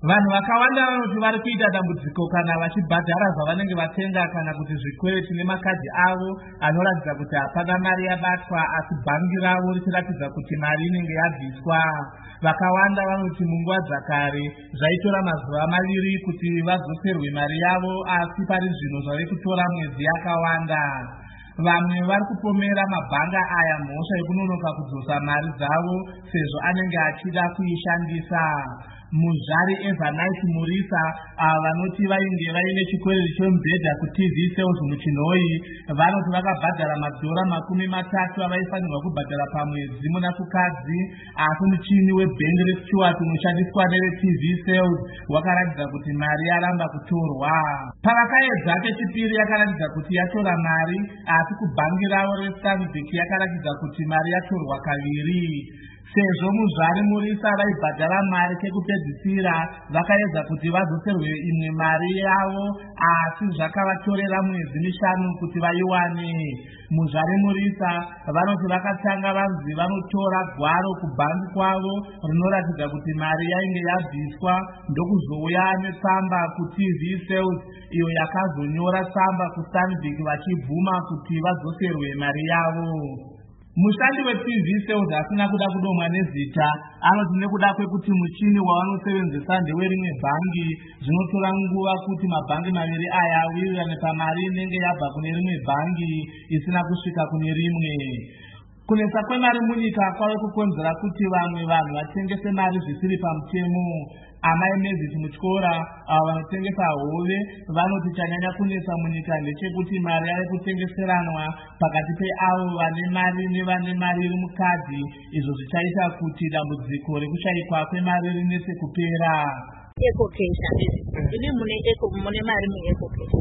Vanhu vakawanda vanoti vari kuita dambudziko kana vachibhadhara zvavanenge vatenga kana kuti zvikweleti nemakadhi avo anoratidza kuti hapana mari yabatwa, asi bhangi ravo richiratidza kuti mari inenge yabviswa. Vakawanda vanoti munguva dzakare zvaitora mazuva 2 kuti vadzoserwe mari yavo, asi pari zvino zvave kutora mwedzi yakawanda. Vamwe vari kupomera mabhanga aya mhosva yekunonoka kudzosa mari dzavo sezvo anenge achida kuishandisa. Muzvari Evanite Murisa vanoti vainge vaine chikweleti chemubhedha kuTV Sales muChinhoyi vanoti vakabhadhara madhora 30 avaifanirwa kubhadhara pamwedzi muna kukadzi, asi muchini webhengi reStuart unoshandiswa neveTV Sales wakaratidza kuti mari yaramba kutorwa. Pavakaedza pechipiri yakaratidza kuti yatora mari, asi kubhangi ravo reStanbic yakaratidza kuti mari yatorwa kaviri. Sezvo muzvari Murisa vaibhadhara mari kekupedzisira, vakaedza kuti vadzoserwe imwe mari yavo, asi zvakavatorera mwedzi 5 kuti vaiwane. Muzvari Murisa vanoti vakatanga vanzi vanotora gwaro kubhangi kwavo rinoratidza kuti mari yainge yabviswa, ndokuzouya netsamba kuTV Sales iyo yakazonyora tsamba kuStanbic vachibvuma kuti vadzoserwe mari yavo. Mushandi weTV Sales asina kuda kudomwa nezita anoti nekuda kwekuti muchini wavanosevenzesa ndewerimwe bhangi, zvinotora nguva kuti mabhangi maviri aya awirirane pamari inenge yabva kune rimwe bhangi isina kusvika kune rimwe. Kunetsa kwemari munyika kwave kukonzera kuti vamwe vanhu vatengese mari zvisiri pamutemo. Amai Mezisi Mutyora vanotengesa hove vanoti chanyanya kunetsa munyika ndechekuti mari yave kutengeseranwa pakati peavo vane mari nevane mari iri mukadhi, izvo zvichaita kuti dambudziko rekushayikwa kwemari rinetse kupera. Ecocash ini mune mari muEcocash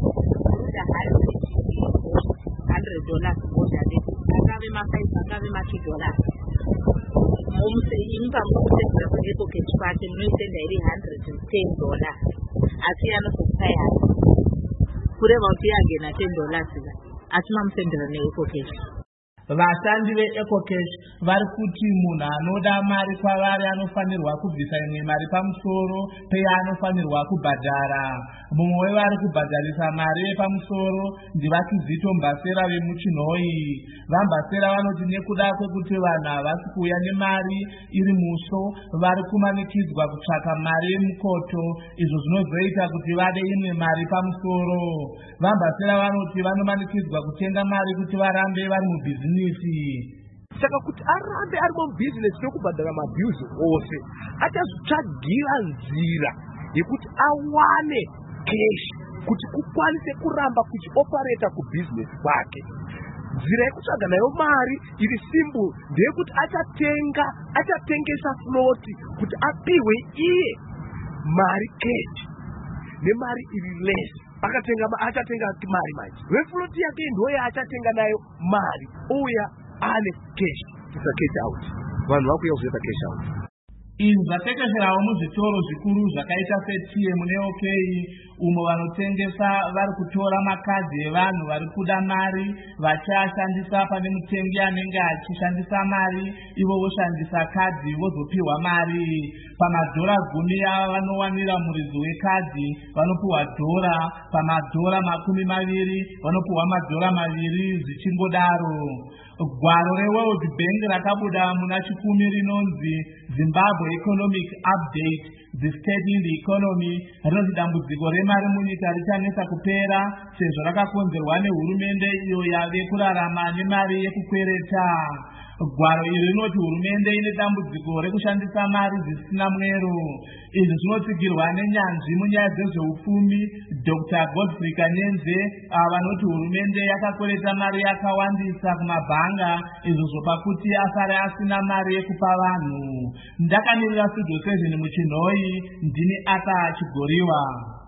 $100 angave ma5 angave ma2. Imba mukusendera kuEcocash kwake munoisenda iri $110, asi anozokutaya kureva kuti yagena $10 asi mamusendera neEcocash. Vashandi veEcocash vari kuti munhu anoda mari kwavari anofanirwa kubvisa imwe mari pamusoro peyaanofanirwa kubhadhara. Mumwe wevari kubhadharisa mari yepamusoro ndivaKizito Mbasera vemuChinhoyi. VaMbasera vanoti nekuda kwekuti vanhu havasi kuuya nemari iri muso, vari kumanikidzwa kutsvaka mari yemukoto, izvo zvinozoita kuti vade imwe mari pamusoro. VaMbasera vanoti vanomanikidzwa kutenga mari kuti varambe vari mubhizinisi. Saka kuti arambe ari mubhizinesi yokubhadhara mabhiuzi ose, achazotsvagira nzira yekuti awane cash kuti kukwanise kuramba kuchioperata kubhizinesi kwake. Nzira yekutsvaga nayo mari iri simple ndeyekuti achatengesa floti kuti apiwe iye mari cash nemari iri less. Achatenga mari manje wefloti yake ndoye achatenga nayo mari uya ane cash. Isa cash out, vanhu vakuya kuzoita cash out. Izvi zvatekesherawo muzvitoro zvikuru zvakaita seTM neOK, umo vanotengesa vari kutora makadhi evanhu vari kuda mari vachiashandisa pane mutengi anenge achishandisa mari, ivo voshandisa kadhi vozopiwa mari. Pamadhora 10 ava vanowanira muridzi wekadhi vanopiwa $, pamadhora 20 vanopiwa madhora 2 zvichingodaro. Gwaro reWorld Bank rakabuda muna 10 rinonzi Zimbabwe Economic Update, The State in the Economy, rinoti dambudziko remari munyika richanetsa kupera sezvo rakakonzerwa nehurumende iyo yave kurarama nemari yekukwereta. Gwaro iri rinoti hurumende ine dambudziko rekushandisa mari zvisina mwero. Izvi zvinotsigirwa nenyanzvi munyaya dzezveupfumi Dr. Godfrey Kanyenze vanoti hurumende yakakwereta mari yakawandisa kumabhanga, izvo zvopa kuti asare asina mari yekupa vanhu. Ndakamirira Studio 7 muChinhoyi, ndini Ata Chigoriwa.